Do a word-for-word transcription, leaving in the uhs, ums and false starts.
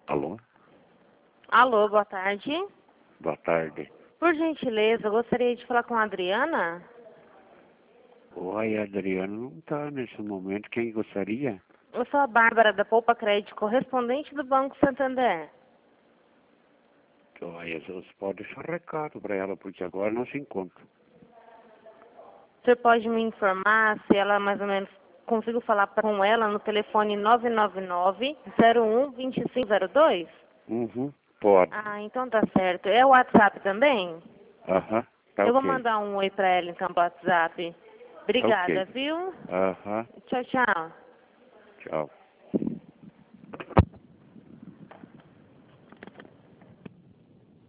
Alô? Alô, boa tarde. Boa tarde. Por gentileza, eu gostaria de falar com a Adriana. Oi, Adriano, não está nesse momento. Quem gostaria? Eu sou a Bárbara da Poupa Crédito, correspondente do Banco Santander. Olha, você pode deixar um recado para ela, porque agora não se encontra. Você pode me informar se ela mais ou menos consigo falar com ela no telefone nove nove nove, zero um, dois cinco zero dois? Uhum, pode. Ah, então tá certo. É o WhatsApp também? Aham, tá Eu vou ok. mandar um oi pra ela então pro WhatsApp. Tá Obrigada, ok. viu? Aham, Tchau, tchau. tchau.